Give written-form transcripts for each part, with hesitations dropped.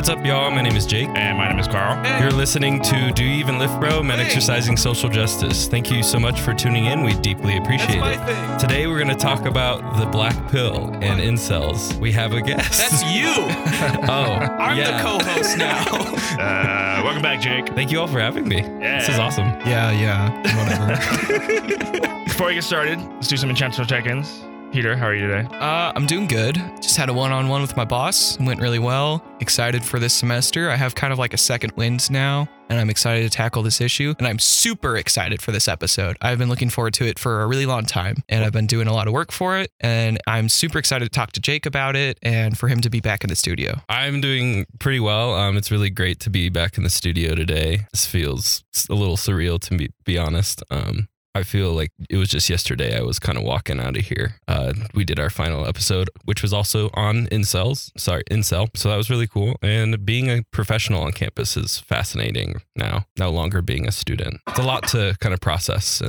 What's up, y'all? My name is Jake. And my name is Carl. You're listening to Do You Even Lift, Bro? Men Exercising Social Justice. Thank you so much for tuning in. We deeply appreciate it. Today, we're going to talk about the black pill and incels. We have a guest. That's you. I'm the co-host now. Welcome back, Jake. Thank you all for having me. Yeah. This is awesome. Yeah, whatever. Before we get started, let's do some intentional check-ins. Peter, how are you today? I'm doing good. Just had a one-on-one with my boss. Went really well. Excited for this semester. I have kind of like a second wind now, and I'm excited to tackle this issue. And I'm super excited for this episode. I've been looking forward to it for a really long time, and I've been doing a lot of work for it. And I'm super excited to talk to Jake about it and for him to be back in the studio. I'm doing pretty well. It's really great to be back in the studio today. This feels a little surreal, to be honest. I feel like it was just yesterday I was kind of walking out of here. We did our final episode, which was also on Incel. So that was really cool. And being a professional on campus is fascinating now, no longer being a student. It's a lot to kind of process.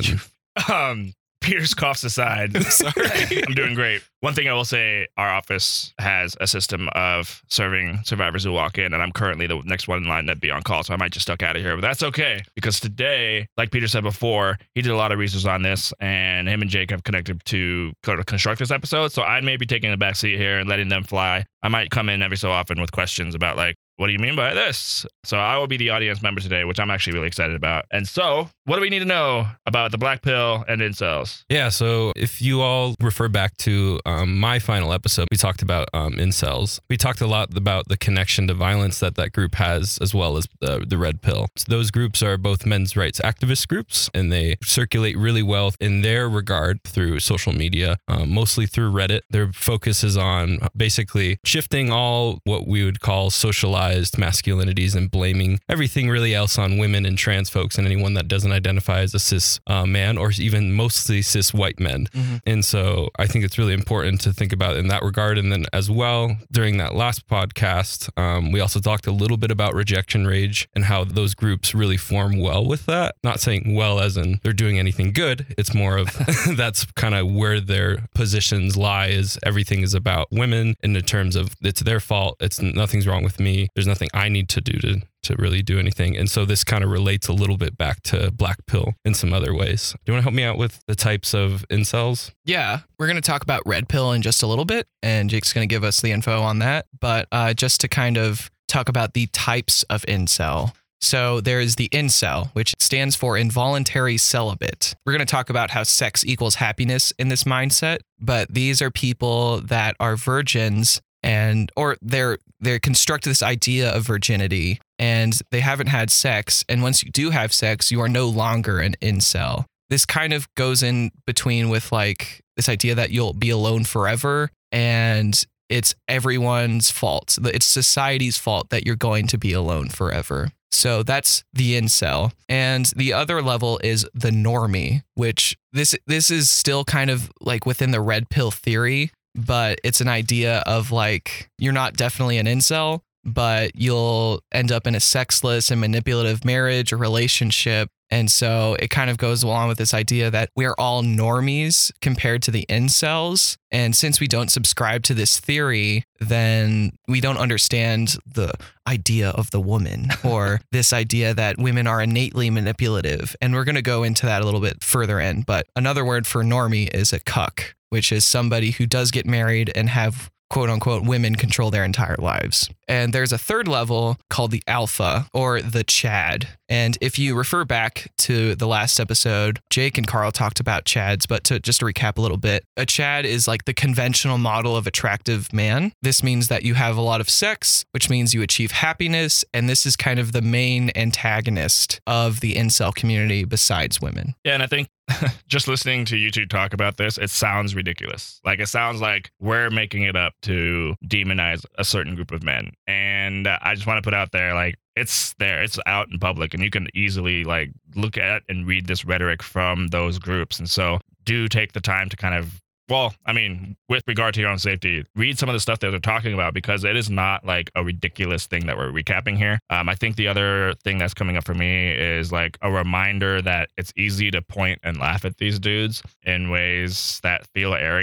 And Peter's coughs aside. Sorry. I'm doing great. One thing I will say, our office has a system of serving survivors who walk in, and I'm currently the next one in line to be on call, so I might just duck out of here. But that's okay, because today, like Peter said before, he did a lot of research on this, and him and Jake have connected to construct this episode, so I may be taking a back seat here and letting them fly. I might come in every so often with questions about, like, what do you mean by this? So I will be the audience member today, which I'm actually really excited about. And so, what do we need to know about the black pill and incels? Yeah, so if you all refer back to my final episode, we talked about incels. We talked a lot about the connection to violence that group has, as well as the red pill. So those groups are both men's rights activist groups, and they circulate really well in their regard through social media, mostly through Reddit. Their focus is on basically shifting all what we would call socialized masculinities and blaming everything really else on women and trans folks and anyone that doesn't identify as a cis man, or even mostly cis white men. Mm-hmm. And so I think it's really important to think about in that regard. And then as well, during that last podcast, we also talked a little bit about rejection rage and how those groups really form well with that. Not saying well as in they're doing anything good. It's more of that's kind of where their positions lie, is everything is about women in the terms of it's their fault. It's nothing's wrong with me. There's nothing I need to do to really do anything. And so this kind of relates a little bit back to black pill in some other ways. Do you want to help me out with the types of incels? Yeah, we're going to talk about red pill in just a little bit, and Jake's going to give us the info on that. But just to kind of talk about the types of incel. So there is the incel, which stands for involuntary celibate. We're going to talk about how sex equals happiness in this mindset, but these are people that are virgins or they construct this idea of virginity, and they haven't had sex. And once you do have sex, you are no longer an incel. This kind of goes in between with like this idea that you'll be alone forever, and it's everyone's fault. It's society's fault that you're going to be alone forever. So that's the incel. And the other level is the normie, which this is still kind of like within the red pill theory, but it's an idea of like, you're not definitely an incel, but you'll end up in a sexless and manipulative marriage or relationship. And so it kind of goes along with this idea that we're all normies compared to the incels. And since we don't subscribe to this theory, then we don't understand the idea of the woman or this idea that women are innately manipulative. And we're going to go into that a little bit further in. But another word for normie is a cuck, which is somebody who does get married and have quote unquote women control their entire lives. And there's a third level called the alpha, or the Chad. And if you refer back to the last episode, Jake and Carl talked about Chads, but just to recap a little bit, a Chad is like the conventional model of attractive man. This means that you have a lot of sex, which means you achieve happiness. And this is kind of the main antagonist of the incel community besides women. Yeah, and I think just listening to you two talk about this, it sounds ridiculous. Like, it sounds like we're making it up to demonize a certain group of men. And I just want to put out there, like, it's there, it's out in public, and you can easily like look at and read this rhetoric from those groups. And so do take the time to kind of, well, I mean, with regard to your own safety, read some of the stuff that they're talking about, because it is not like a ridiculous thing that we're recapping here. I think the other thing that's coming up for me is like a reminder that it's easy to point and laugh at these dudes in ways that feel arrogant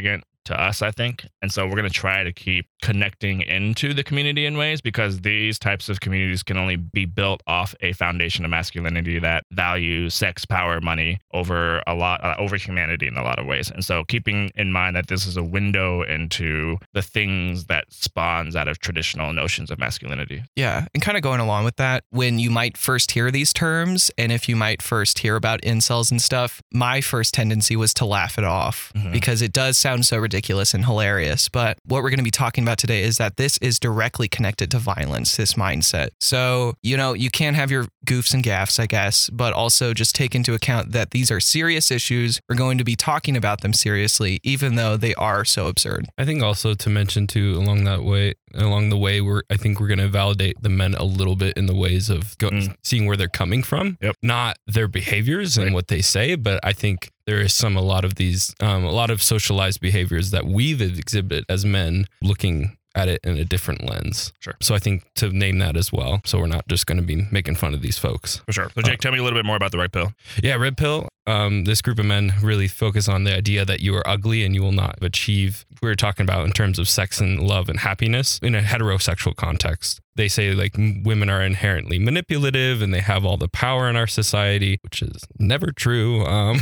to us, I think. And so we're going to try to keep connecting into the community in ways, because these types of communities can only be built off a foundation of masculinity that values sex, power, money over humanity in a lot of ways. And so keeping in mind that this is a window into the things that spawns out of traditional notions of masculinity. Yeah. And kind of going along with that, when you might first hear these terms, and if you might first hear about incels and stuff, my first tendency was to laugh it off because it does sound so ridiculous and hilarious. But what we're going to be talking about today is that this is directly connected to violence, this mindset. So, you can have your goofs and gaffes, I guess, but also just take into account that these are serious issues. We're going to be talking about them seriously, even though they are so absurd. I think also to mention too, along the way, I think we're going to validate the men a little bit in the ways of seeing where they're coming from, not their behaviors and what they say, but I think there is a lot of socialized behaviors that we've exhibited as men, looking at it in a different lens. Sure. So I think to name that as well. So we're not just going to be making fun of these folks. For sure. So Jake, tell me a little bit more about the Red Pill. Yeah, Red Pill. This group of men really focus on the idea that you are ugly and you will not achieve. We were talking about in terms of sex and love and happiness in a heterosexual context. They say like women are inherently manipulative and they have all the power in our society, which is never true.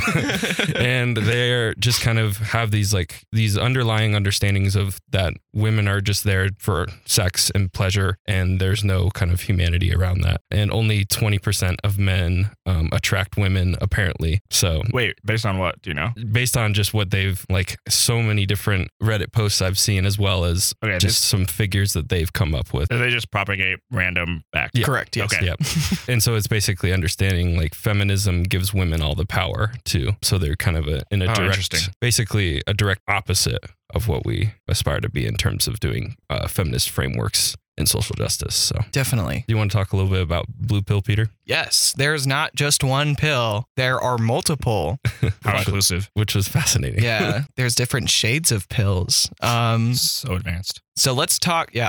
And they're just kind of have these underlying understandings of that women are just there for sex and pleasure, and there's no kind of humanity around that. And only 20% of men attract women, apparently. So wait, based on what? Do you know? Based on just what they've so many different Reddit posts I've seen, as well as some figures that they've come up with. So they just propagate random facts. Yeah. Correct. Yes. Okay. Yep. And so it's basically understanding feminism gives women all the power too. So they're kind of basically a direct opposite of what we aspire to be in terms of doing feminist frameworks in social justice. So Definitely. do you want to talk a little bit about Blue Pill, Peter? Yes. There's not just one pill. There are multiple. How inclusive. Which was fascinating. Yeah. There's different shades of pills. So advanced. So let's talk. Yeah.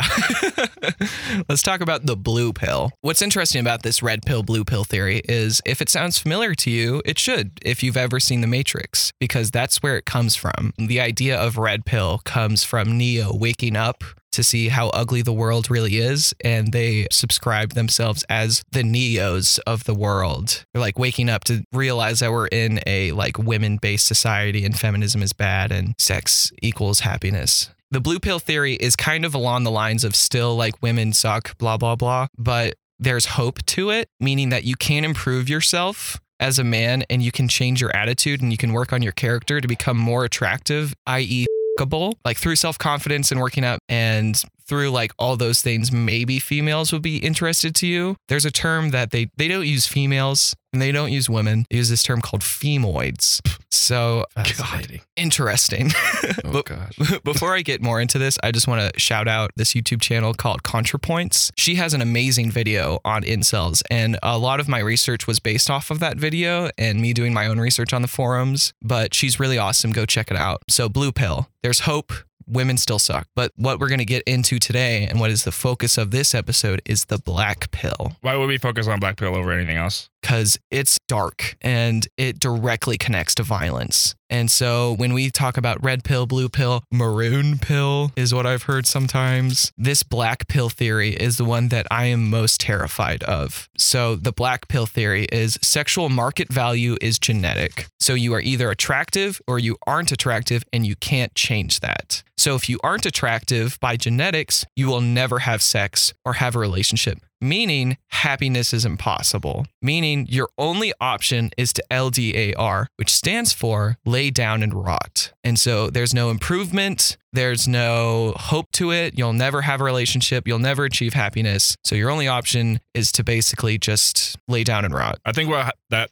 Let's talk about the blue pill. What's interesting about this red pill, blue pill theory is if it sounds familiar to you, it should, if you've ever seen The Matrix, because that's where it comes from. The idea of red pill comes from Neo waking up to see how ugly the world really is, and they subscribe themselves as the Neos of the world. They're waking up to realize that we're in a women-based society and feminism is bad and sex equals happiness. The blue pill theory is kind of along the lines of still women suck, blah, blah, blah, but there's hope to it, meaning that you can improve yourself as a man and you can change your attitude and you can work on your character to become more attractive, i.e. through self-confidence and working out and through all those things, maybe females would be interested to you. There's a term that they don't use females and they don't use women. They use this term called femoids. So interesting. Oh, gosh. Before I get more into this, I just want to shout out this YouTube channel called ContraPoints. She has an amazing video on incels, and a lot of my research was based off of that video and me doing my own research on the forums, but she's really awesome. Go check it out. So blue pill, there's hope. Women still suck. But what we're going to get into today and what is the focus of this episode is the black pill. Why would we focus on black pill over anything else? Because it's dark and it directly connects to violence. And so when we talk about red pill, blue pill, maroon pill is what I've heard sometimes. This black pill theory is the one that I am most terrified of. So the black pill theory is sexual market value is genetic. So you are either attractive or you aren't attractive and you can't change that. So if you aren't attractive by genetics, you will never have sex or have a relationship. Meaning happiness is impossible. Meaning your only option is to LDAR, which stands for lay down and rot. And so there's no improvement. There's no hope to it. You'll never have a relationship. You'll never achieve happiness. So your only option is to basically just lay down and rot. I think what that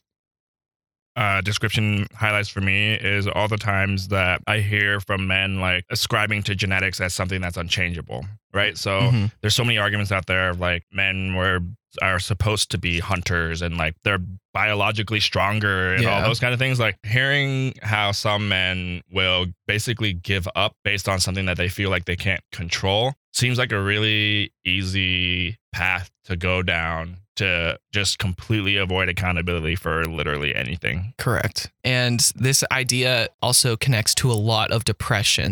description highlights for me is all the times that I hear from men ascribing to genetics as something that's unchangeable, right? So there's so many arguments out there of men are supposed to be hunters and they're biologically stronger and all those kind of things. Hearing how some men will basically give up based on something that they feel like they can't control seems like a really easy path to go down to just completely avoid accountability for literally anything. Correct. And this idea also connects to a lot of depression.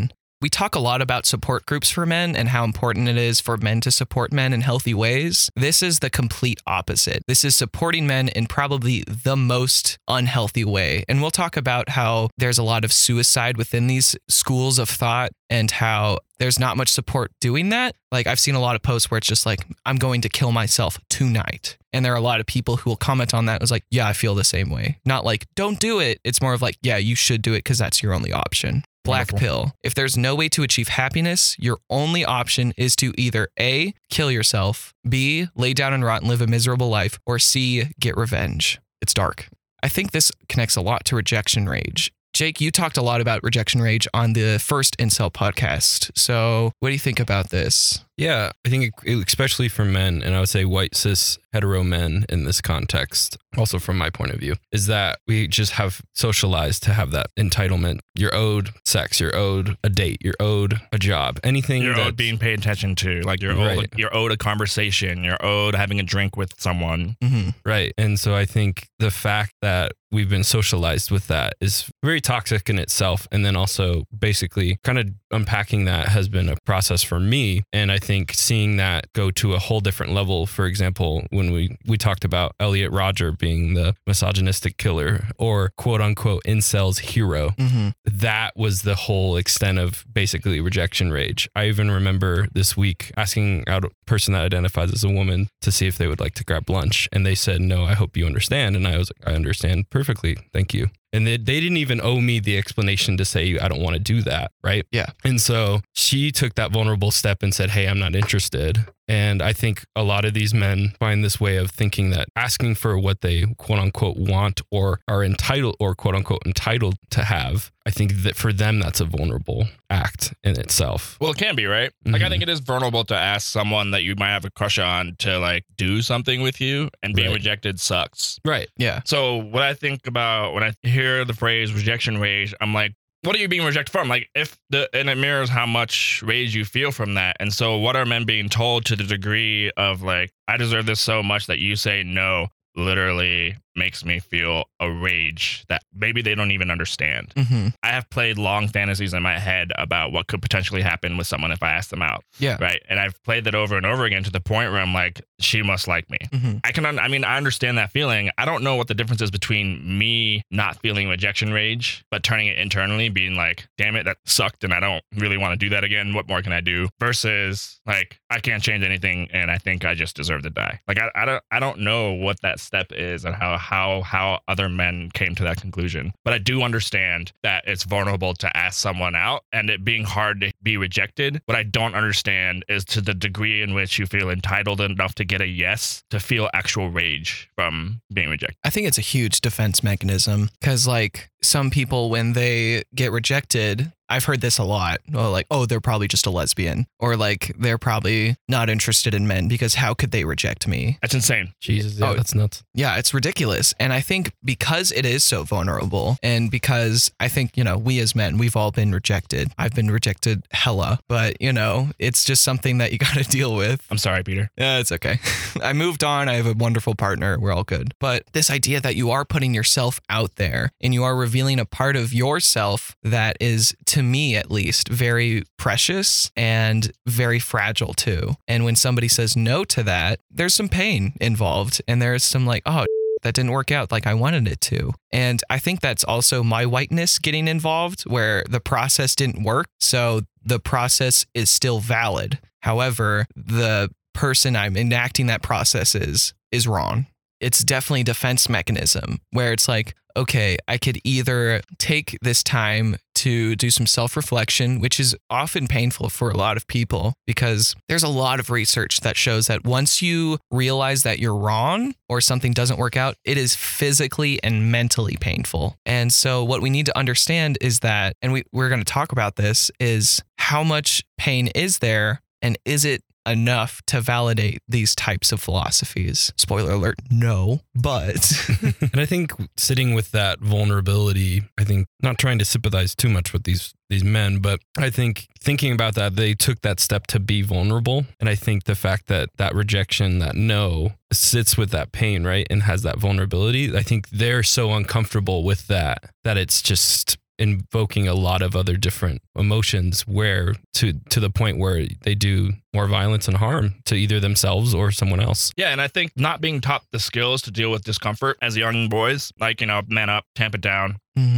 we talk a lot about support groups for men and how important it is for men to support men in healthy ways. This is the complete opposite. This is supporting men in probably the most unhealthy way. And we'll talk about how there's a lot of suicide within these schools of thought and how there's not much support doing that. Like I've seen a lot of posts where it's just like, I'm going to kill myself tonight. And there are a lot of people who will comment on that. It was like, yeah, I feel the same way. Not like, don't do it. It's more of like, yeah, you should do it because that's your only option. Black pill. If there's no way to achieve happiness, your only option is to either A, kill yourself, B, lay down and rot and live a miserable life, or C, get revenge. It's dark. I think this connects a lot to rejection rage. Jake, you talked a lot about rejection rage on the first Incel podcast. So what do you think about this? Yeah, I think especially for men, and I would say white, cis, hetero men in this context, also from my point of view, is that we just have socialized to have that entitlement. You're owed sex, you're owed a date, you're owed a job, anything you're owed being paid attention to. Like you're owed a conversation, you're owed having a drink with someone. Mm-hmm. Right. And so I think the fact that we've been socialized with that is very toxic in itself. And then also basically kind of unpacking that has been a process for me. And I think seeing that go to a whole different level, for example, when we talked about Elliot Rodger being the misogynistic killer or quote unquote incel's hero, mm-hmm. that was the whole extent of basically rejection rage. I even remember this week asking out a person that identifies as a woman to see if they would like to grab lunch. And they said, no, I hope you understand. And I was like, I understand perfectly. Thank you. And they didn't even owe me the explanation to say, I don't want to do that. Right. Yeah. And so she took that vulnerable step and said, hey, I'm not interested. And I think a lot of these men find this way of thinking that asking for what they quote unquote want or are entitled or quote unquote entitled to have, I think that for them, that's a vulnerable act in itself. Well, it can be, right? Mm-hmm. Like, I think it is vulnerable to ask someone that you might have a crush on to like do something with you, and being rejected sucks. Right. Yeah. So what I think about when I hear the phrase rejection rage, I'm like, what are you being rejected from? Like, and it mirrors how much rage you feel from that. And so what are men being told to the degree of like, I deserve this so much that you say no, literally makes me feel a rage that maybe they don't even understand. Mm-hmm. I have played long fantasies in my head about what could potentially happen with someone if I asked them out. Yeah. Right. And I've played that over and over again to the point where I'm like, she must like me. Mm-hmm. I understand that feeling. I don't know what the difference is between me not feeling rejection rage, but turning it internally, being like, damn it, that sucked. And I don't really want to do that again. What more can I do? Versus like, I can't change anything. And I think I just deserve to die. Like, I don't know what that step is and how other men came to that conclusion. But I do understand that it's vulnerable to ask someone out and it being hard to be rejected. What I don't understand is to the degree in which you feel entitled enough to get a yes to feel actual rage from being rejected. I think it's a huge defense mechanism because like some people, when they get rejected, I've heard this a lot. Oh, like, oh, they're probably just a lesbian, or like they're probably not interested in men because how could they reject me? That's insane. Jesus, yeah, that's nuts. Yeah, it's ridiculous. And I think because it is so vulnerable, and because I think, you know, we as men, we've all been rejected. I've been rejected hella, but you know, it's just something that you got to deal with. I'm sorry, Peter. Yeah, it's okay. I moved on. I have a wonderful partner. We're all good. But this idea that you are putting yourself out there and you are revealing a part of yourself that is, to me at least, very precious and very fragile too. And when somebody says no to that, there's some pain involved. And there's some like, oh, that didn't work out like I wanted it to. And I think that's also my whiteness getting involved, where the process didn't work. So the process is still valid. However, the person I'm enacting that process is wrong. It's definitely a defense mechanism where it's like, okay, I could either take this time to do some self-reflection, which is often painful for a lot of people because there's a lot of research that shows that once you realize that you're wrong or something doesn't work out, it is physically and mentally painful. And so what we need to understand is that, and we're going to talk about this, is how much pain is there and is it enough to validate these types of philosophies? Spoiler alert, no. But and I think sitting with that vulnerability, I think not trying to sympathize too much with these men, but I think thinking about that, they took that step to be vulnerable. And I think the fact that that rejection, that no, sits with that pain, right? And has that vulnerability. I think they're so uncomfortable with that it's just invoking a lot of other different emotions where to the point where they do more violence and harm to either themselves or someone else. Yeah, and I think not being taught the skills to deal with discomfort as young boys, like, man up, tamp it down.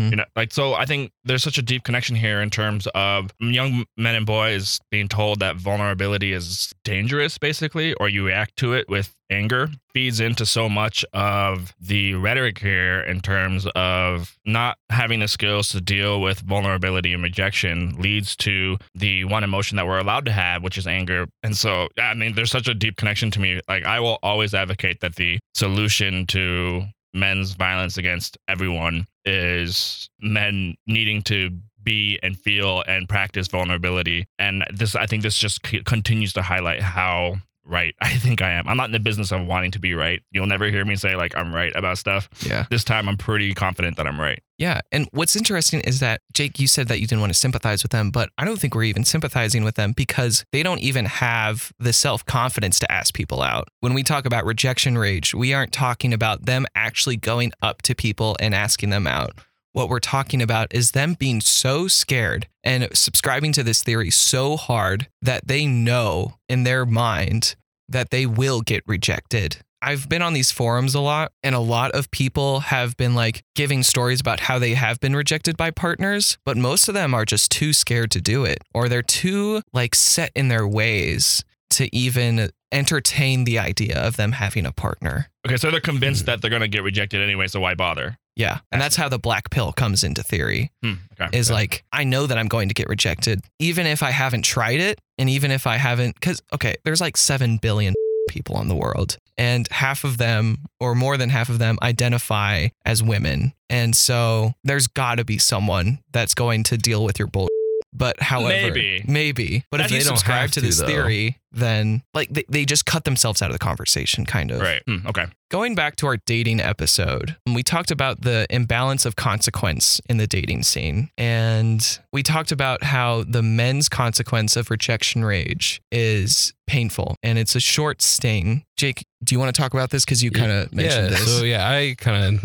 So I think there's such a deep connection here in terms of young men and boys being told that vulnerability is dangerous, basically, or you react to it with anger, feeds into so much of the rhetoric here in terms of not having the skills to deal with vulnerability and rejection leads to the one emotion that we're allowed to have, which is anger. And so, I mean, there's such a deep connection to me. Like, I will always advocate that the solution to men's violence against everyone is men needing to be and feel and practice vulnerability. And I think this just continues to highlight how right I think I am. I'm not in the business of wanting to be right. You'll never hear me say like I'm right about stuff. Yeah. This time I'm pretty confident that I'm right. Yeah. And what's interesting is that, Jake, you said that you didn't want to sympathize with them, but I don't think we're even sympathizing with them because they don't even have the self-confidence to ask people out. When we talk about rejection rage, we aren't talking about them actually going up to people and asking them out. What we're talking about is them being so scared and subscribing to this theory so hard that they know in their mind that they will get rejected. I've been on these forums a lot, and a lot of people have been like giving stories about how they have been rejected by partners, but most of them are just too scared to do it, or they're too like set in their ways to even entertain the idea of them having a partner. Okay, so they're convinced that they're going to get rejected anyway, so why bother? Yeah. And that's how the black pill comes into theory. Okay. Like, I know that I'm going to get rejected, even if I haven't tried it. And even if I haven't, because, okay, there's like 7 billion people in the world, and half of them or more than half of them identify as women. And so there's got to be someone that's going to deal with your bullshit. But however, maybe. But if they subscribe to this theory, then like they just cut themselves out of the conversation, kind of. Right. Okay. Going back to our dating episode, we talked about the imbalance of consequence in the dating scene. And we talked about how the men's consequence of rejection rage is painful and it's a short sting. Jake, do you want to talk about this? Because you kind of mentioned this. So I kind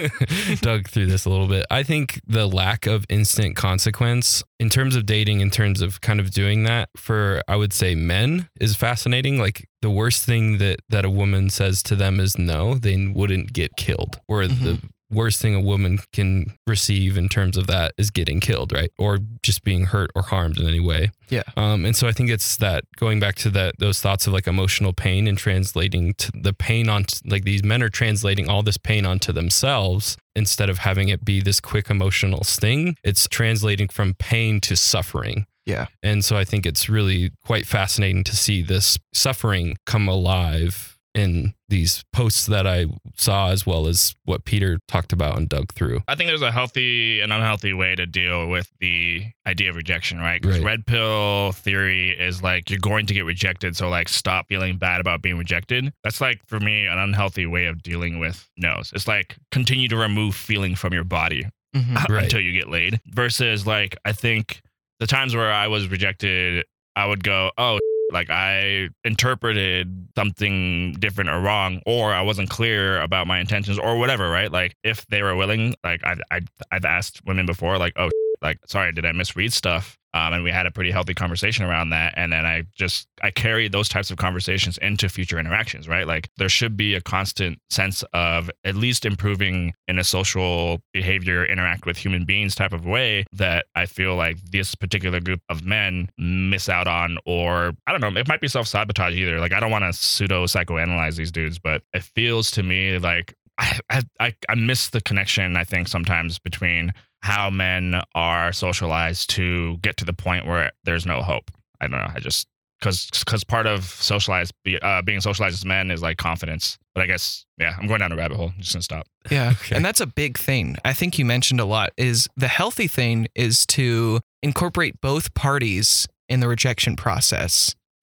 of dug through this a little bit. I think the lack of instant consequence in terms of dating, in terms of kind of doing that for, I would say, men is fascinating. Like the worst thing that a woman says to them is no, they wouldn't get killed. Or the worst thing a woman can receive in terms of that is getting killed, right? Or just being hurt or harmed in any way. Yeah. And so I think it's that going back to those thoughts of like emotional pain and translating to the pain on like these men are translating all this pain onto themselves instead of having it be this quick emotional sting. It's translating from pain to suffering. Yeah. And so I think it's really quite fascinating to see this suffering come alive in these posts that I saw, as well as what Peter talked about and dug through. I think there's a healthy and unhealthy way to deal with the idea of rejection, right? Because red pill theory is like, you're going to get rejected, so like stop feeling bad about being rejected. That's like, for me, an unhealthy way of dealing with no's. It's like, continue to remove feeling from your body until you get laid. Versus like, I think the times where I was rejected, I would go, oh, like I interpreted something different or wrong, or I wasn't clear about my intentions or whatever, right? Like if they were willing, like I've asked women before, like, oh, like, sorry, did I misread stuff? And we had a pretty healthy conversation around that. And then I carry those types of conversations into future interactions, right? Like there should be a constant sense of at least improving in a social behavior, interact with human beings type of way that I feel like this particular group of men miss out on, or I don't know, it might be self-sabotage either. Like I don't want to pseudo psychoanalyze these dudes, but it feels to me like I miss the connection, I think, sometimes between how men are socialized to get to the point where there's no hope. I don't know. I just, because part of being socialized as men is like confidence. But I guess, yeah, I'm going down a rabbit hole. I'm just going to stop. Yeah. Okay. And that's a big thing. I think you mentioned a lot is the healthy thing is to incorporate both parties in the rejection process,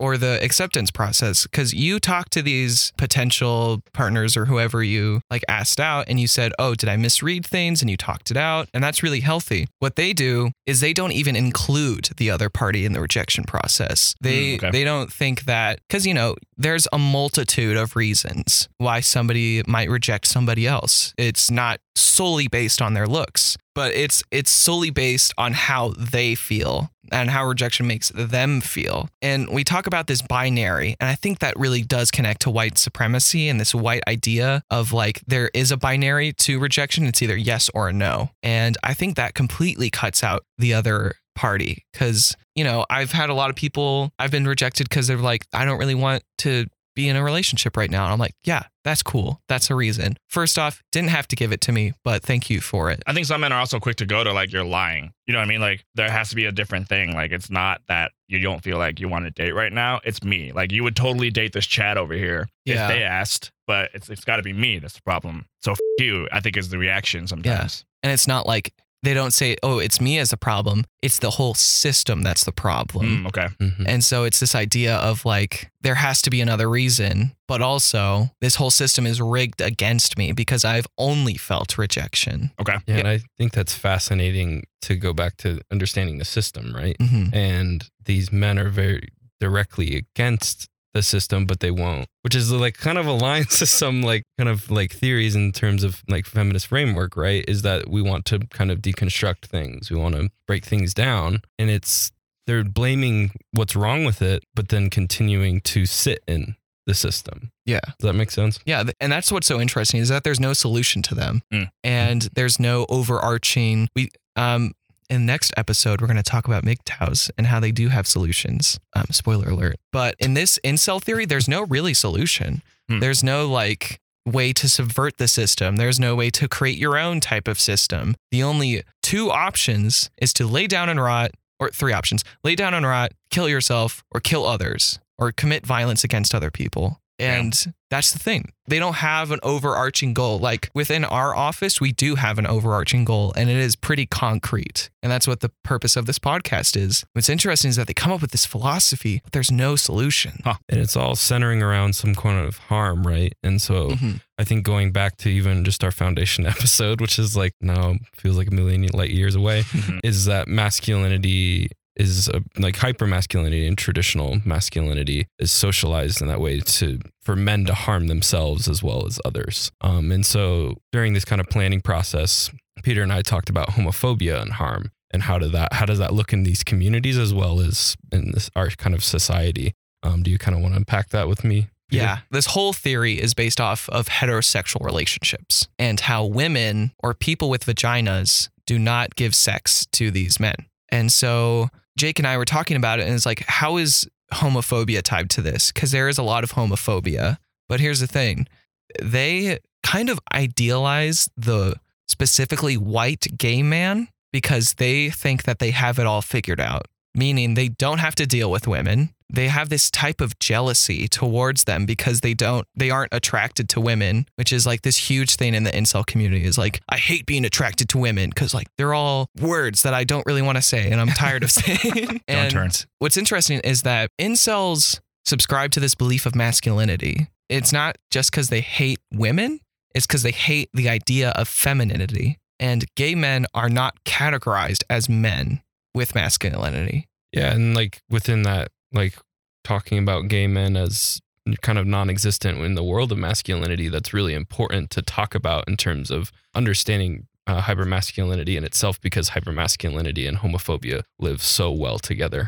or the acceptance process, because you talk to these potential partners or whoever you like asked out and you said, oh, did I misread things? And you talked it out. And that's really healthy. What they do is they don't even include the other party in the rejection process. They don't think that, because, you know, there's a multitude of reasons why somebody might reject somebody else. It's not solely based on their looks, but it's solely based on how they feel and how rejection makes them feel. And we talk about this binary, and I think that really does connect to white supremacy and this white idea of like there is a binary to rejection. It's either yes or a no. And I think that completely cuts out the other party, because, you know, I've had a lot of people, I've been rejected because they're like, I don't really want to be in a relationship right now. And I'm like, yeah, that's cool. That's a reason. First off, didn't have to give it to me, but thank you for it. I think some men are also quick to go to like, you're lying. You know what I mean? Like there has to be a different thing. Like it's not that you don't feel like you want to date right now. It's me. Like you would totally date this Chad over here if they asked, but it's got to be me. That's the problem. So you, I think, is the reaction sometimes. Yeah. And it's not like they don't say, oh, it's me as a problem. It's the whole system that's the problem. Okay. Mm-hmm. And so it's this idea of like, there has to be another reason, but also this whole system is rigged against me because I've only felt rejection. Okay. Yeah, and I think that's fascinating to go back to understanding the system, right? Mm-hmm. And these men are very directly against the system, but they won't, which is like kind of aligns to some like kind of like theories in terms of like feminist framework, right? Is that we want to kind of deconstruct things. We want to break things down, and they're blaming what's wrong with it, but then continuing to sit in the system. Yeah. Does that make sense? Yeah. And that's what's so interesting is that there's no solution to them and there's no overarching, in the next episode, we're going to talk about MGTOWs and how they do have solutions. Spoiler alert. But in this incel theory, there's no really solution. There's no like way to subvert the system. There's no way to create your own type of system. The only two options is to lay down and rot, or three options: lay down and rot, kill yourself, or kill others, or commit violence against other people. And that's the thing. They don't have an overarching goal. Like within our office, we do have an overarching goal, and it is pretty concrete. And that's what the purpose of this podcast is. What's interesting is that they come up with this philosophy, but there's no solution. And it's all centering around some kind of harm, right? And so I think going back to even just our foundation episode, which is like now feels like a million light years away, is that masculinity is like hypermasculinity and traditional masculinity is socialized in that way for men to harm themselves as well as others. And so during this kind of planning process, Peter and I talked about homophobia and harm and how does that look in these communities as well as in our kind of society. Do you kind of want to unpack that with me, Peter? Yeah. This whole theory is based off of heterosexual relationships and how women or people with vaginas do not give sex to these men. And so Jake and I were talking about it, and it's like, how is homophobia tied to this? Because there is a lot of homophobia. But here's the thing. They kind of idealize the specifically white gay man because they think that they have it all figured out, meaning they don't have to deal with women. They have this type of jealousy towards them because they aren't attracted to women, which is like this huge thing in the incel community is like, I hate being attracted to women because like they're all words that I don't really want to say and I'm tired of saying. And what's interesting is that incels subscribe to this belief of masculinity. It's not just because they hate women, it's because they hate the idea of femininity. And gay men are not categorized as men with masculinity. Yeah, and like within that, like talking about gay men as kind of non-existent in the world of masculinity, that's really important to talk about in terms of understanding hypermasculinity in itself, because hypermasculinity and homophobia live so well together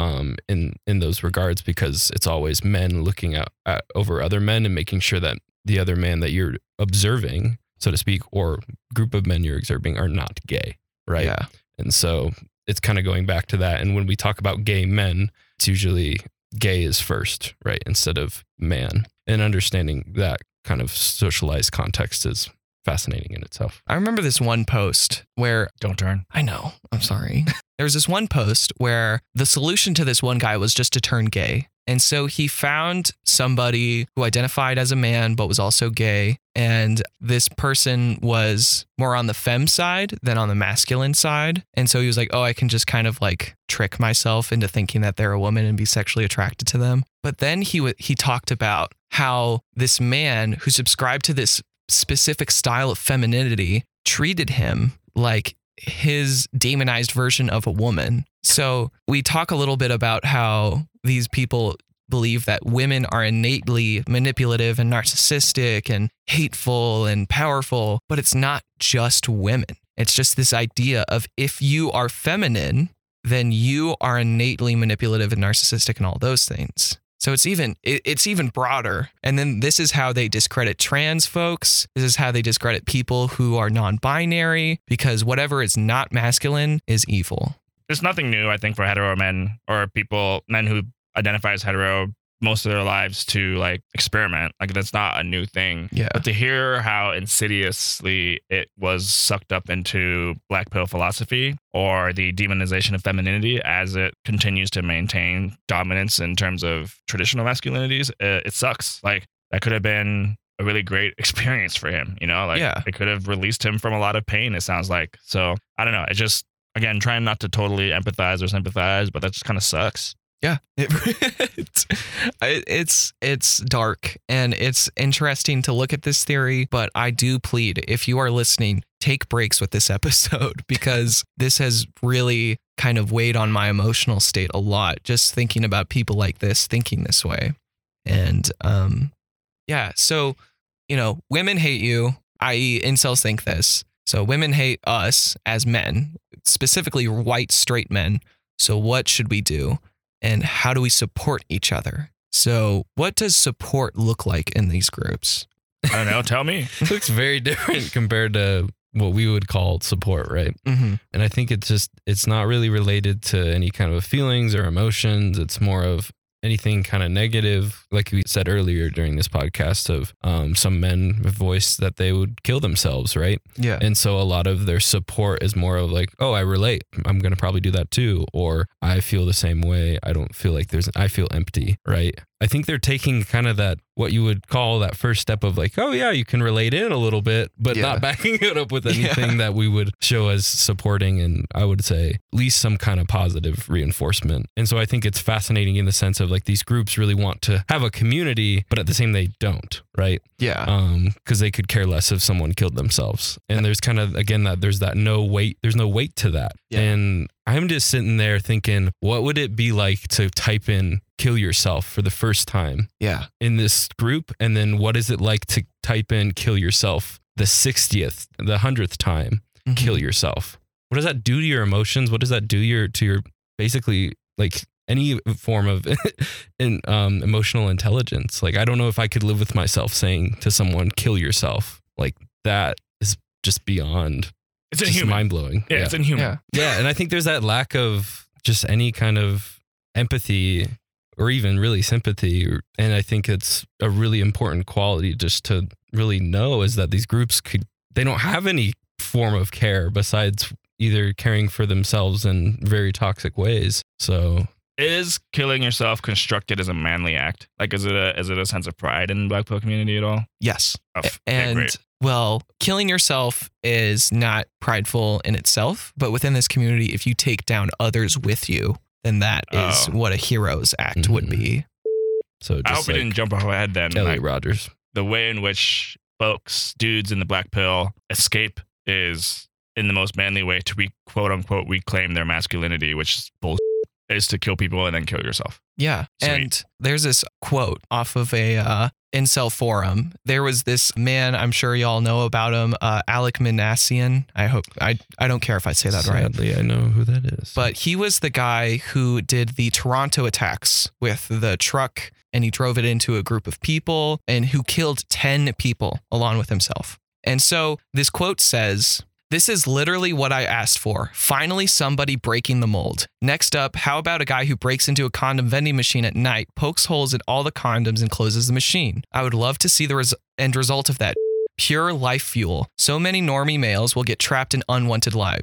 in those regards, because it's always men looking at over other men and making sure that the other man that you're observing, so to speak, or group of men you're observing are not gay, right? Yeah. And so it's kind of going back to that. And when we talk about gay men, it's usually gay is first, right? Instead of man. And understanding that kind of socialized context is fascinating in itself. I remember this one post where... Don't turn. I know. I'm sorry. There was this one post where the solution to this one guy was just to turn gay. And so he found somebody who identified as a man, but was also gay. And this person was more on the femme side than on the masculine side. And so he was like, oh, I can just kind of like trick myself into thinking that they're a woman and be sexually attracted to them. But then he talked about how this man who subscribed to this specific style of femininity treated him like his demonized version of a woman. So we talk a little bit about how these people believe that women are innately manipulative and narcissistic and hateful and powerful, but it's not just women. It's just this idea of if you are feminine, then you are innately manipulative and narcissistic and all those things. So it's even broader. And then this is how they discredit trans folks. This is how they discredit people who are non-binary, because whatever is not masculine is evil. There's nothing new, I think, for hetero men or men who identify as hetero most of their lives to like experiment. Like that's not a new thing. Yeah. But to hear how insidiously it was sucked up into black pill philosophy or the demonization of femininity as it continues to maintain dominance in terms of traditional masculinities, it sucks. Like that could have been a really great experience for him, you know, like it could have released him from a lot of pain, it sounds like. So I don't know. It just, again, trying not to totally empathize or sympathize, but that just kind of sucks. Yeah, it's dark and it's interesting to look at this theory, but I do plead, if you are listening, take breaks with this episode because this has really kind of weighed on my emotional state a lot, just thinking about people like this, thinking this way. And so, you know, women hate you, i.e. incels think this. So women hate us as men, specifically white straight men. So what should we do? And how do we support each other? So what does support look like in these groups? I don't know. Tell me. It looks very different compared to what we would call support, right? Mm-hmm. And I think it's not really related to any kind of feelings or emotions. It's more of anything kind of negative, like we said earlier during this podcast, of some men voiced that they would kill themselves, right? Yeah. And so a lot of their support is more of like, oh, I relate. I'm going to probably do that too. Or I feel the same way. I don't feel like I feel empty, right? I think they're taking kind of that, what you would call that first step of like, oh yeah, you can relate in a little bit, but not backing it up with anything that we would show as supporting. And I would say at least some kind of positive reinforcement. And so I think it's fascinating in the sense of like these groups really want to have a community, but at the same they don't, right? Yeah. Because they could care less if someone killed themselves. And there's kind of, again, there's no weight to that. Yeah. And I'm just sitting there thinking, what would it be like to type in kill yourself for the first time in this group? And then what is it like to type in kill yourself the 60th, the 100th time, kill yourself? What does that do to your emotions? What does that do to your basically like any form of emotional intelligence? Like, I don't know if I could live with myself saying to someone, kill yourself. Like that is just beyond. It's inhuman. Mind blowing. Yeah, it's inhuman. Yeah. And I think there's that lack of just any kind of empathy or even really sympathy. And I think it's a really important quality just to really know is that these groups they don't have any form of care besides either caring for themselves in very toxic ways. So is killing yourself constructed as a manly act? Like, is it a sense of pride in the Black pill community at all? Yes. Oh, and well, killing yourself is not prideful in itself, but within this community, if you take down others with you, then that is what a hero's act would be. So I hope we didn't jump ahead then. Elliot Rodgers. The way in which dudes in the Black pill escape is in the most manly way to quote unquote reclaim their masculinity, which is bullshit, is to kill people and then kill yourself. Yeah. Sweet. And there's this quote off of a incel forum. There was this man, I'm sure y'all know about him, Alec Minassian. I don't care if I say that right. Sadly, I know who that is. But he was the guy who did the Toronto attacks with the truck, and he drove it into a group of people and who killed 10 people along with himself. And so this quote says, "This is literally what I asked for. Finally, somebody breaking the mold. Next up, how about a guy who breaks into a condom vending machine at night, pokes holes in all the condoms and closes the machine? I would love to see the end result of that. Pure life fuel. So many normie males will get trapped in unwanted lives.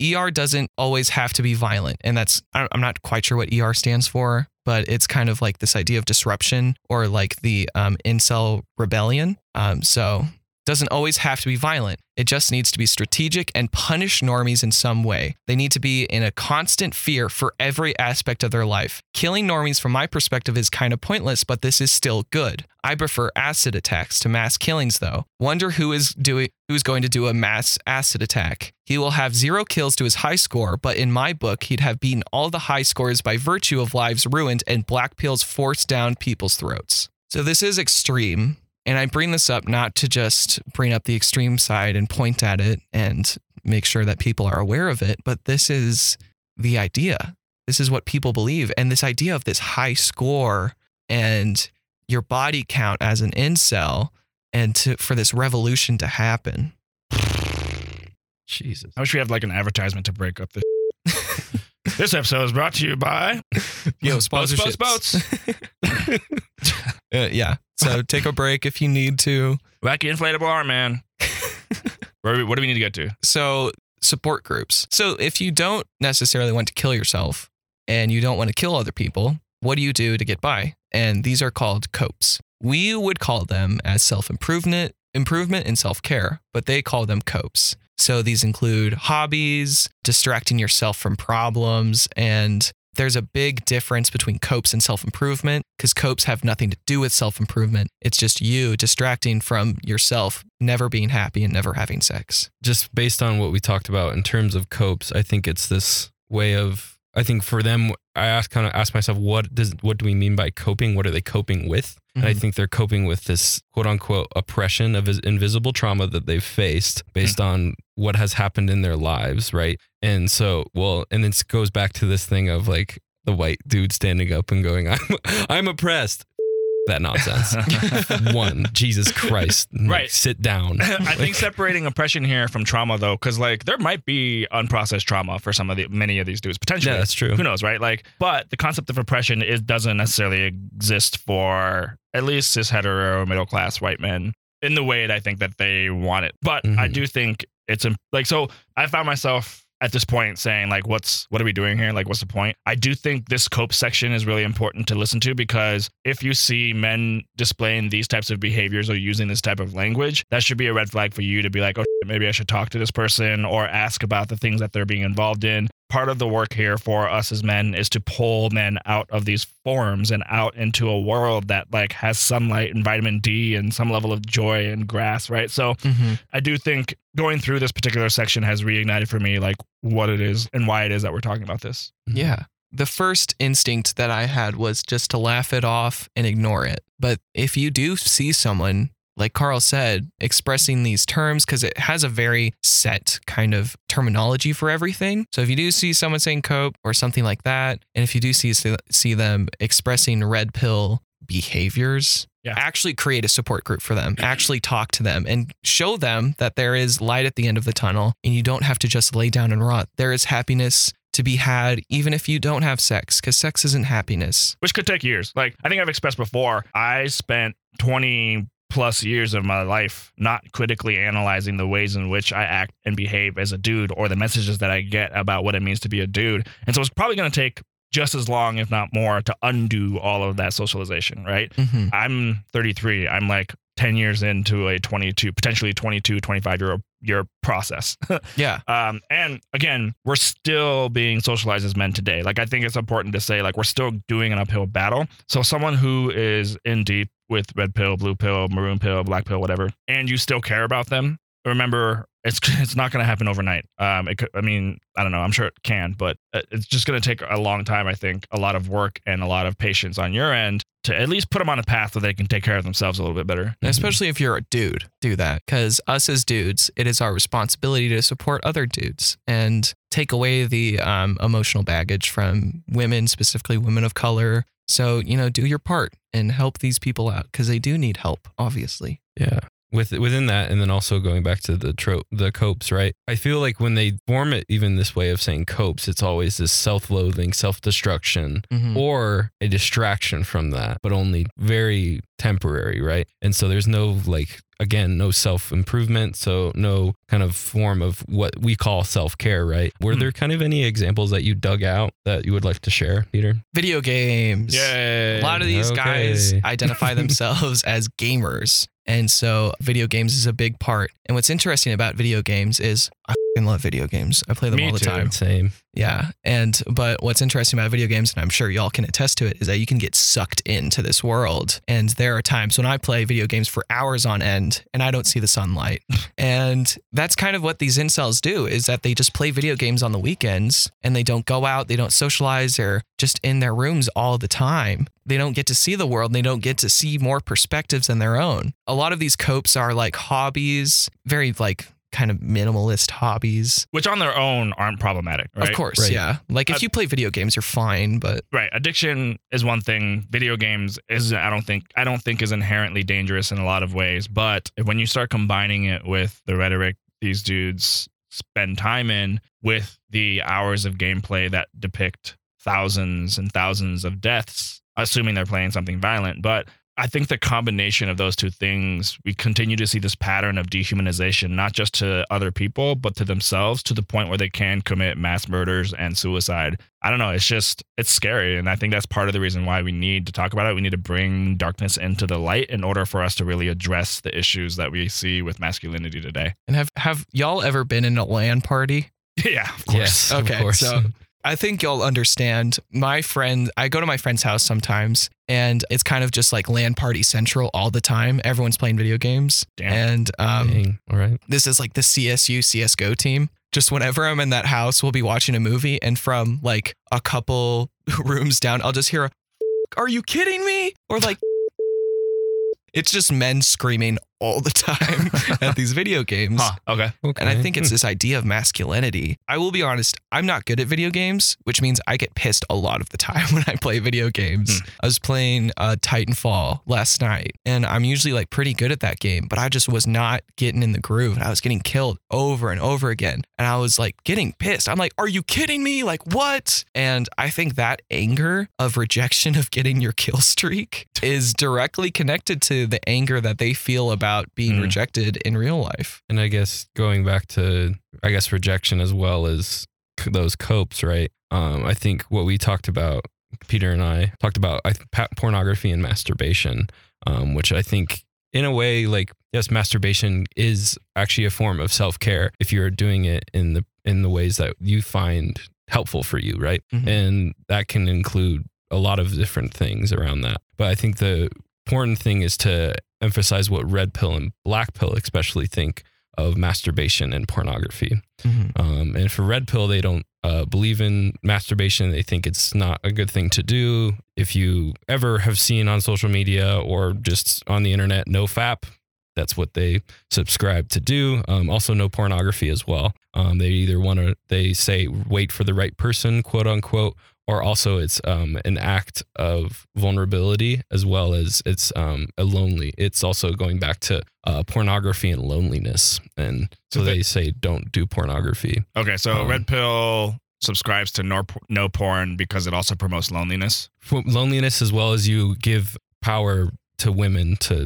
ER doesn't always have to be violent. And I'm not quite sure what ER stands for, but it's kind of like this idea of disruption or like the incel rebellion. So doesn't always have to be violent. It just needs to be strategic and punish normies in some way. They need to be in a constant fear for every aspect of their life. Killing normies from my perspective is kind of pointless, but this is still good. I prefer acid attacks to mass killings though. Wonder who's going to do a mass acid attack. He will have 0 kills to his high score, but in my book, he'd have beaten all the high scores by virtue of lives ruined and black pills forced down people's throats. So this is extreme. And I bring this up not to just bring up the extreme side and point at it and make sure that people are aware of it, but this is the idea. This is what people believe. And this idea of this high score and your body count as an incel and for this revolution to happen. Jesus. I wish we had like an advertisement to break up this. This episode is brought to you by sponsorships. Boats. Yeah. So take a break if you need to. Wacky inflatable arm, man. What do we need to get to? So support groups. So if you don't necessarily want to kill yourself and you don't want to kill other people, what do you do to get by? And these are called copes. We would call them as self-improvement, and self-care, but they call them copes. So these include hobbies, distracting yourself from problems, and there's a big difference between copes and self-improvement because copes have nothing to do with self-improvement. It's just you distracting from yourself, never being happy and never having sex. Just based on what we talked about in terms of copes, I think it's this way of, I think for them, I ask myself, what do we mean by coping? What are they coping with? And I think they're coping with this quote unquote oppression of invisible trauma that they've faced based on what has happened in their lives. Right. And so, and it goes back to this thing of like the white dude standing up and going, I'm oppressed. That nonsense. One, Jesus Christ. Right. Sit down. I think separating oppression here from trauma though, because like there might be unprocessed trauma for many of these dudes potentially. Yeah, that's true. Who knows, right? Like, but the concept of oppression doesn't necessarily exist for at least cis hetero middle class white men in the way that I think that they want it. But I do think it's like, so I found myself at this point saying like, what are we doing here? Like, what's the point? I do think this cope section is really important to listen to because if you see men displaying these types of behaviors or using this type of language, that should be a red flag for you to be like, oh, maybe I should talk to this person or ask about the things that they're being involved in. Part of the work here for us as men is to pull men out of these forums and out into a world that like has sunlight and vitamin D and some level of joy and grass, right? So I do think going through this particular section has reignited for me like what it is and why it is that we're talking about this. Yeah. The first instinct that I had was just to laugh it off and ignore it. But if you do see someone, like Carl said, expressing these terms, because it has a very set kind of terminology for everything. So if you do see someone saying cope or something like that, and if you do see them expressing red pill behaviors, actually create a support group for them, actually talk to them and show them that there is light at the end of the tunnel and you don't have to just lay down and rot. There is happiness to be had even if you don't have sex, because sex isn't happiness. Which could take years. Like I think I've expressed before, I spent 20 plus years of my life not critically analyzing the ways in which I act and behave as a dude or the messages that I get about what it means to be a dude. And so it's probably going to take just as long, if not more, to undo all of that socialization, right? I'm 33. I'm like 10 years into a 25 year process. Yeah. And again, we're still being socialized as men today. Like, I think it's important to say, like, we're still doing an uphill battle. So someone who is in deep with red pill, blue pill, maroon pill, black pill, whatever, and you still care about them, remember, it's not going to happen overnight. It could, I mean, I don't know. I'm sure it can, but it's just going to take a long time. I think a lot of work and a lot of patience on your end to at least put them on a path where they can take care of themselves a little bit better. Especially if you're a dude, do that. Because us as dudes, it is our responsibility to support other dudes and take away the emotional baggage from women, specifically women of color. So, do your part and help these people out because they do need help, obviously. Yeah. Within that, and then also going back to the copes, right? I feel like when they form it even this way of saying copes, it's always this self-loathing, self-destruction, or a distraction from that, but only very temporary, right? And so there's no like again, no self-improvement, so no kind of form of what we call self-care, right? Were there kind of any examples that you dug out that you would like to share, Peter? Video games. Yay. A lot of these guys identify themselves as gamers. And so video games is a big part. And what's interesting about video games is I fucking love video games. I play them all the time. Same. Yeah. But what's interesting about video games, and I'm sure y'all can attest to it, is that you can get sucked into this world. And there are times when I play video games for hours on end and I don't see the sunlight. And that's kind of what these incels do, is that they just play video games on the weekends and they don't go out, they don't socialize, they're just in their rooms all the time. They don't get to see the world. They don't get to see more perspectives than their own. A lot of these copes are like hobbies, very like kind of minimalist hobbies, which on their own aren't problematic, right? Of course, Right. yeah. Like if you play video games, you're fine, but Right. Addiction is one thing. Video games is I don't think is inherently dangerous in a lot of ways. But when you start combining it with the rhetoric these dudes spend time in, with the hours of gameplay that depict thousands and thousands of deaths, assuming they're playing something violent, but I think the combination of those two things, we continue to see this pattern of dehumanization, not just to other people, but to themselves, to the point where they can commit mass murders and suicide. I don't know. It's scary. And I think that's part of the reason why we need to talk about it. We need to bring darkness into the light in order for us to really address the issues that we see with masculinity today. and have y'all ever been in a LAN party? Yeah, of course. Yes, Okay, of course. so I think you'll understand. I go to my friend's house sometimes, and it's kind of just like LAN party central all the time. Everyone's playing video games. Damn. And Dang. All right. this is like the CSGO team. Just whenever I'm in that house, we'll be watching a movie, and from like a couple rooms down, I'll just hear "Are you kidding me?" or like it's just men screaming all the time at these video games. Huh. Okay. And I think it's this idea of masculinity. I will be honest, I'm not good at video games, which means I get pissed a lot of the time when I play video games. I was playing Titanfall last night, and I'm usually like pretty good at that game, but I just was not getting in the groove, and I was getting killed over and over again. And I was like getting pissed. I'm like, are you kidding me? Like what? And I think that anger of rejection of getting your kill streak is directly connected to the anger that they feel about being rejected in real life. And I guess going back to, rejection as well as those copes, right? I think what we talked about, Peter and I talked about pornography and masturbation, which I think in a way, like, yes, masturbation is actually a form of self-care if you're doing it in the ways that you find helpful for you, right? Mhm. And that can include a lot of different things around that. But I think the important thing is to emphasize what red pill and black pill especially think of masturbation and pornography. Mhm. And for red pill, they don't believe in masturbation. They think it's not a good thing to do. If you ever have seen on social media or just on the internet, no FAP, that's what they subscribe to do. Also no pornography as well. They either they say wait for the right person, quote unquote, or also it's an act of vulnerability as well as it's it's also going back to pornography and loneliness. And so they say don't do pornography. Okay. So Red Pill subscribes to no porn because it also promotes loneliness. Loneliness as well as you give power to women to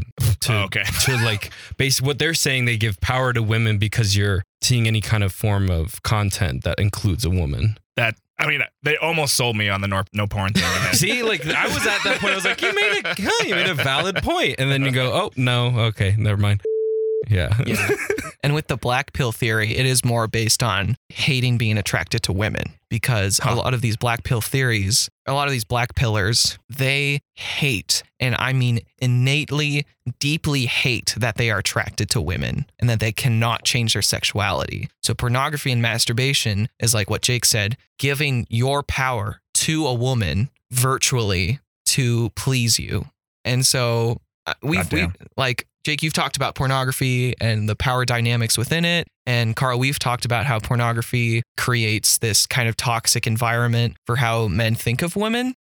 like what they're saying, they give power to women because you're seeing any kind of form of content that includes a woman. They almost sold me on the no porn thing. See, like I was at that point, I was like, you made a valid point. And then you go, oh no, okay, never mind. Yeah. And with the black pill theory, it is more based on hating being attracted to women, because a lot of these black pill theories, a lot of these black pillars, they hate, and I mean innately, deeply hate that they are attracted to women and that they cannot change their sexuality. So pornography and masturbation is like what Jake said, giving your power to a woman virtually to please you. And so we like, Jake, you've talked about pornography and the power dynamics within it. And Carl, we've talked about how pornography creates this kind of toxic environment for how men think of women. And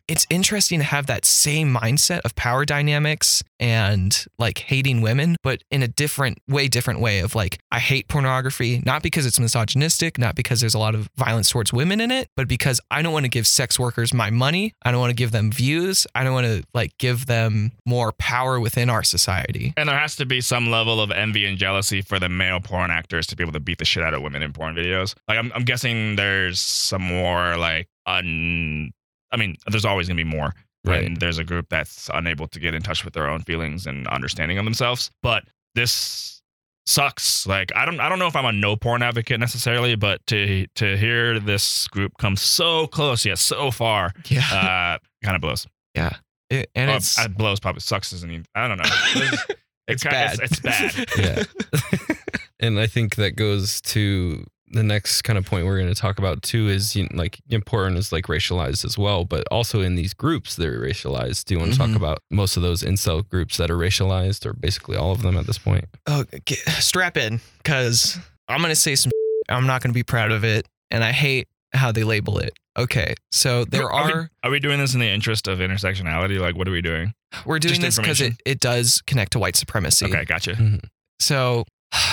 it's interesting to have that same mindset of power dynamics and like hating women, but in a different way of like, I hate pornography, not because it's misogynistic, not because there's a lot of violence towards women in it, but because I don't want to give sex workers my money. I don't want to give them views. I don't want to like give them more power within our society. And there has to be some level of envy and jealousy for the male porn actors to be able to beat the shit out of women in porn videos. Like I'm guessing there's some more like there's always gonna be more. Right. And there's a group that's unable to get in touch with their own feelings and understanding of themselves. But this sucks. Like I don't know if I'm a no porn advocate necessarily, but to hear this group come so close yet so far, kind of blows. Yeah. It's blows probably sucks isn't even, I don't know. It's bad. It's bad. Yeah. And I think that goes to the next kind of point we're going to talk about too is porn is like racialized as well, but also in these groups they're racialized. Do you want to talk about most of those incel groups that are racialized, or basically all of them at this point? Okay, strap in, because I'm going to say some I'm not going to be proud of it, and I hate how they label it. Okay, so are we doing this in the interest of intersectionality? Like, what are we doing? We're doing this because it does connect to white supremacy. Okay, gotcha. Mm-hmm. So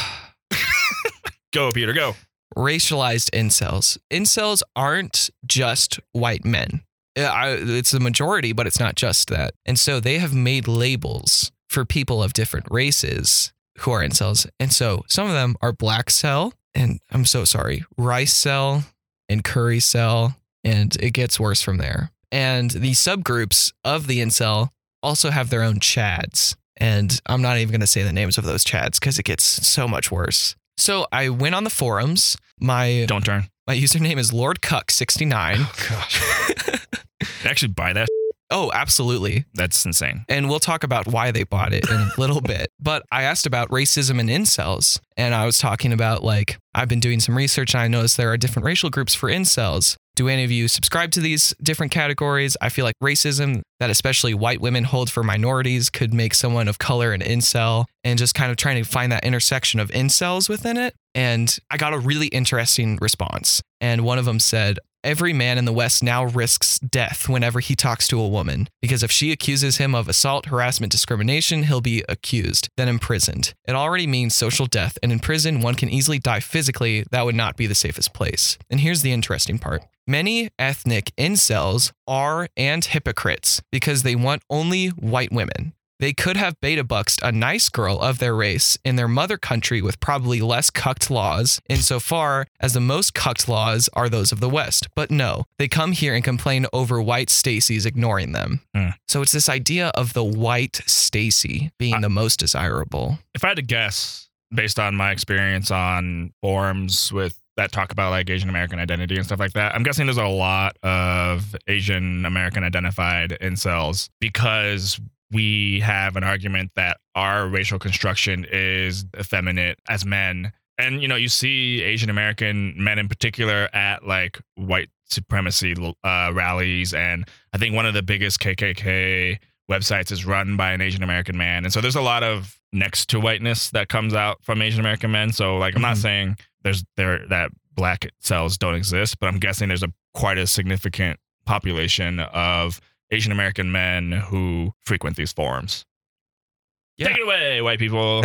go, Peter, go. Racialized incels. Incels aren't just white men. It's the majority, but it's not just that. And so they have made labels for people of different races who are incels. And so some of them are black cell, and I'm so sorry, rice cell and curry cell, and it gets worse from there. And the subgroups of the incel also have their own chads. And I'm not even going to say the names of those chads because it gets so much worse. So I went on the forums. Don't turn. My username is Lord Cuck69. Oh, gosh. They actually buy that? Oh, absolutely. That's insane. And we'll talk about why they bought it in a little bit. But I asked about racism and incels. And I was talking about, like, I've been doing some research and I noticed there are different racial groups for incels. Do any of you subscribe to these different categories? I feel like racism that especially white women hold for minorities could make someone of color an incel, and just kind of trying to find that intersection of incels within it. And I got a really interesting response. And one of them said, every man in the West now risks death whenever he talks to a woman, because if she accuses him of assault, harassment, discrimination, he'll be accused, then imprisoned. It already means social death, and in prison, one can easily die physically. That would not be the safest place. And here's the interesting part. Many ethnic incels are and hypocrites because they want only white women. They could have beta buxed a nice girl of their race in their mother country with probably less cucked laws, insofar as the most cucked laws are those of the West. But no, they come here and complain over white Stacy's ignoring them. So it's this idea of the white Stacy being the most desirable. If I had to guess, based on my experience on forums that talk about like Asian American identity and stuff like that, I'm guessing there's a lot of Asian American identified incels because we have an argument that our racial construction is effeminate as men. And, you see Asian American men in particular at like white supremacy rallies. And I think one of the biggest KKK websites is run by an Asian American man. And so there's a lot of next to whiteness that comes out from Asian American men. So like, I'm not saying that black cells don't exist, but I'm guessing there's quite a significant population of Asian American men who frequent these forums. Yeah. Take it away, white people.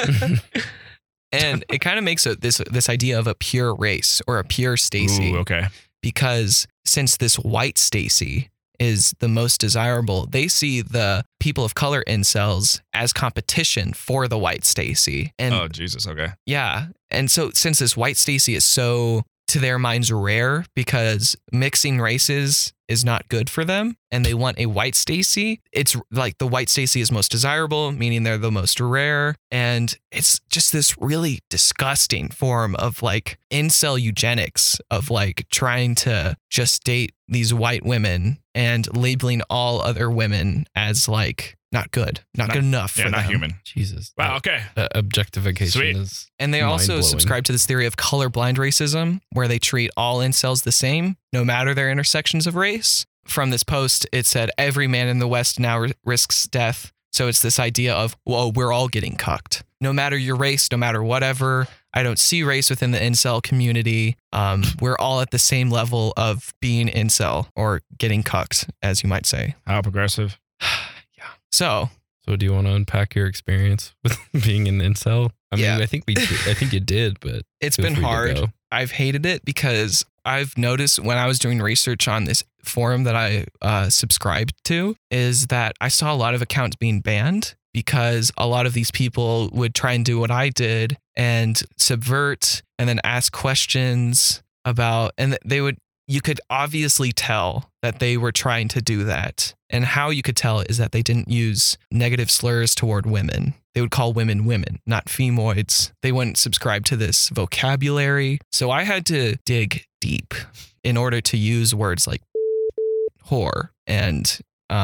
And it kind of makes this idea of a pure race or a pure Stacy. Ooh, okay. Because since this white Stacy is the most desirable, they see the people of color incels as competition for the white Stacy. And oh, Jesus. Okay. Yeah. And so since this white Stacy is so, to their minds, rare because mixing races is not good for them, and they want a white Stacy, it's like the white Stacy is most desirable, meaning they're the most rare. And it's just this really disgusting form of like incel eugenics of like trying to just date these white women and labeling all other women as like not good enough for them. Not human. Jesus. Wow. Okay. Objectification Sweet. is And they also subscribe to this theory of colorblind racism, where they treat all incels the same, no matter their intersections of race. From this post, it said, every man in the West now risks death. So it's this idea of, whoa, we're all getting cucked. No matter your race, no matter whatever. I don't see race within the incel community. We're all at the same level of being incel or getting cucked, as you might say. How progressive? Yeah. So do you want to unpack your experience with being an incel? I mean, Yeah. I think you did, but it's feel been free to hard. go. I've hated it because I've noticed when I was doing research on this forum that I subscribed to is that I saw a lot of accounts being banned because a lot of these people would try and do what I did and subvert and then ask questions about, and you could obviously tell that they were trying to do that. And how you could tell is that they didn't use negative slurs toward women. They would call women women, not femoids. They wouldn't subscribe to this vocabulary. So I had to dig deep in order to use words like whore and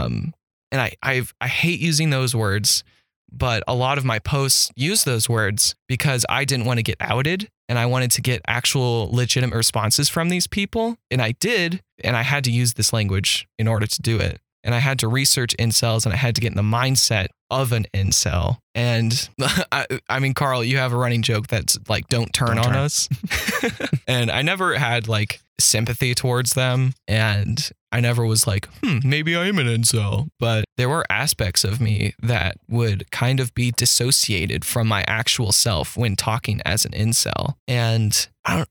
I hate using those words, but a lot of my posts use those words because I didn't want to get outed and I wanted to get actual legitimate responses from these people. And I did, and I had to use this language in order to do it. And I had to research incels and I had to get in the mindset of an incel. And I mean, Carl, you have a running joke that's like, don't turn on us. And I never had like sympathy towards them. And I never was like, maybe I am an incel. But there were aspects of me that would kind of be dissociated from my actual self when talking as an incel. And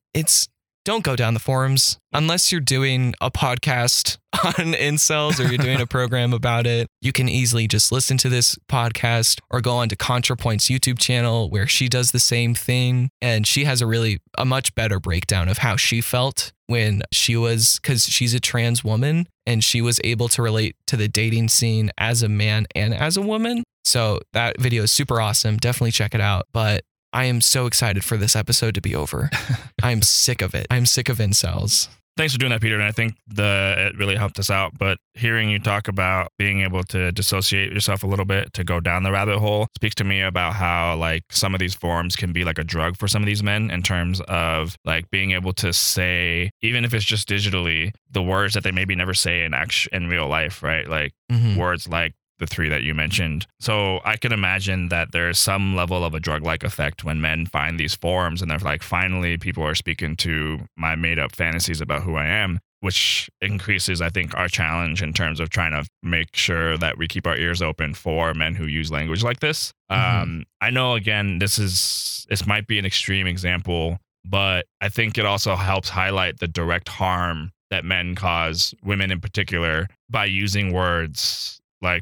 don't go down the forums unless you're doing a podcast on incels or you're doing a program about it. You can easily just listen to this podcast or go on to ContraPoint's YouTube channel where she does the same thing. And she has a much better breakdown of how she felt when because she's a trans woman and she was able to relate to the dating scene as a man and as a woman. So that video is super awesome. Definitely check it out. But I am so excited for this episode to be over. I'm sick of it. I'm sick of incels. Thanks for doing that, Peter. And I think it really helped us out. But hearing you talk about being able to dissociate yourself a little bit to go down the rabbit hole speaks to me about how like some of these forums can be like a drug for some of these men in terms of like being able to say, even if it's just digitally, the words that they maybe never say in real life, right? Like words like the three that you mentioned. So I can imagine that there's some level of a drug-like effect when men find these forums and they're like, finally, people are speaking to my made-up fantasies about who I am, which increases, I think, our challenge in terms of trying to make sure that we keep our ears open for men who use language like this. I know, again, this might be an extreme example, but I think it also helps highlight the direct harm that men cause women in particular by using words like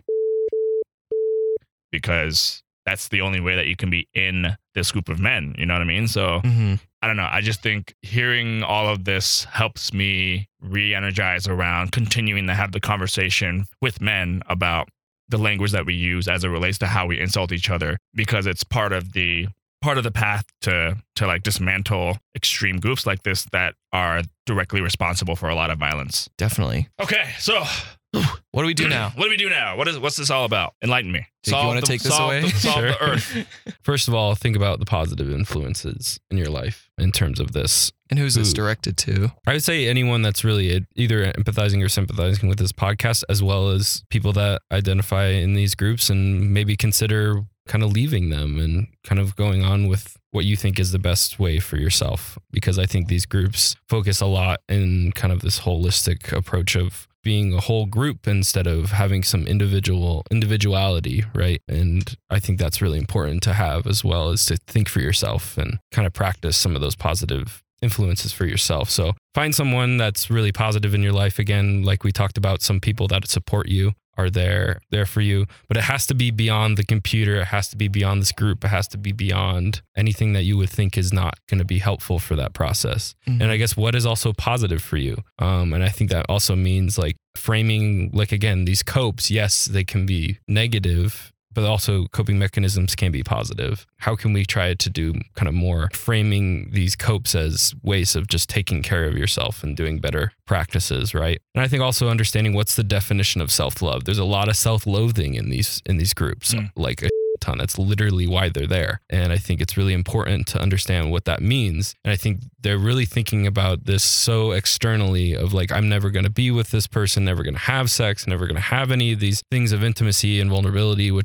because that's the only way that you can be in this group of men. You know what I mean? So I don't know. I just think hearing all of this helps me re-energize around continuing to have the conversation with men about the language that we use as it relates to how we insult each other, because it's part of the path to like dismantle extreme groups like this that are directly responsible for a lot of violence. Definitely. Okay, so what do we do now? What do we do now? What's this all about? Enlighten me. Do you want to take this away? Solve the earth. First of all, think about the positive influences in your life in terms of this. And who's this directed to? I would say anyone that's really either empathizing or sympathizing with this podcast, as well as people that identify in these groups and maybe consider kind of leaving them and kind of going on with what you think is the best way for yourself. Because I think these groups focus a lot in kind of this holistic approach of being a whole group instead of having some individuality, right? And I think that's really important to have, as well as to think for yourself and kind of practice some of those positive influences for yourself. So find someone that's really positive in your life. Again, like we talked about, some people that support you are there for you, but it has to be beyond the computer. It has to be beyond this group. It has to be beyond anything that you would think is not going to be helpful for that process. And I guess what is also positive for you? And I think that also means like framing, like, again, these copes, yes, they can be negative, but also coping mechanisms can be positive. How can we try to do kind of more framing these copes as ways of just taking care of yourself and doing better practices, right? And I think also understanding what's the definition of self-love. There's a lot of self-loathing in these groups, like a ton. That's literally why they're there. And I think it's really important to understand what that means. And I think they're really thinking about this so externally of like, I'm never going to be with this person, never going to have sex, never going to have any of these things of intimacy and vulnerability, which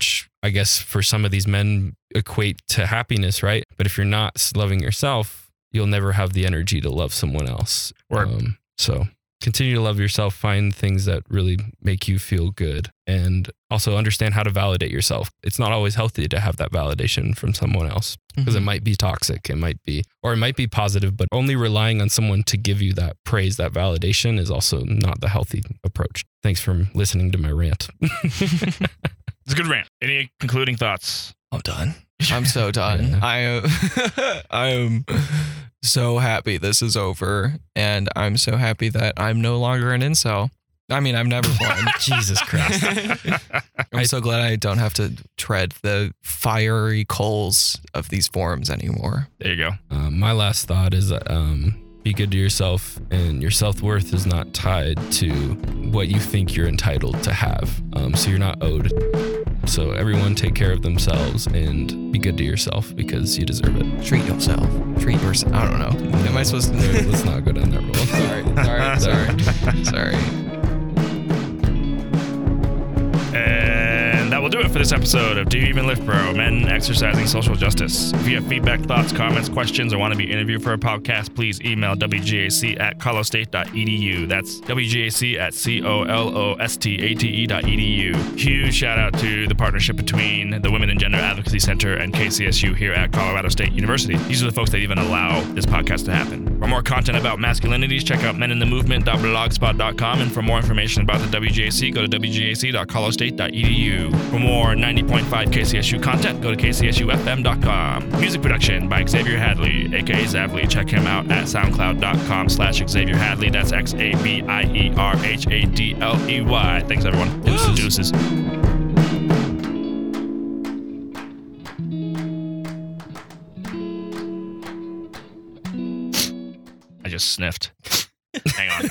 I guess for some of these men equate to happiness, right? But if you're not loving yourself, you'll never have the energy to love someone else. So continue to love yourself, find things that really make you feel good, and also understand how to validate yourself. It's not always healthy to have that validation from someone else because it might be toxic. It might be positive, but only relying on someone to give you that praise, that validation is also not the healthy approach. Thanks for listening to my rant. It's a good rant. Any concluding thoughts? I'm done. I'm so done. Yeah. I am so happy this is over, and I'm so happy that I'm no longer an incel. I mean, I'm never one. Jesus Christ. I'm so glad I don't have to tread the fiery coals of these forums anymore. There you go. My last thought is be good to yourself, and your self-worth is not tied to what you think you're entitled to have. So you're not owed. So everyone take care of themselves and be good to yourself because you deserve it. Treat yourself. Treat yourself. I don't know. Am I supposed to? Let's not go down that road. Sorry. And that will do it for this episode of Do You Even Lift Bro? Men Exercising Social Justice. If you have feedback, thoughts, comments, questions, or want to be interviewed for a podcast, please email wgac@colostate.edu. That's wgac@colostate.edu. Huge shout out to the partnership between the Women and Gender Advocacy Center and KCSU here at Colorado State University. These are the folks that even allow this podcast to happen. For more content about masculinities, check out meninthemovement.blogspot.com, and for more information about the WGAC, go to wgac.colostate.edu. For more 90.5 KCSU content, go to kcsufm.com. Music production by Xavier Hadley, aka Zavley. Check him out at soundcloud.com/Xavier Hadley. That's XAVIERHADLEY. Thanks, everyone. Deuces. I just sniffed. Hang on.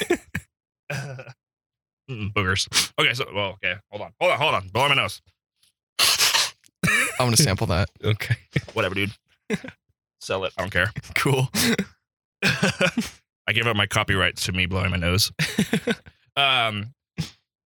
Boogers. Okay, hold on. Blow my nose. I'm going to sample that. Okay. Whatever, dude. Sell it. I don't care. Cool. I gave up my copyrights to me blowing my nose.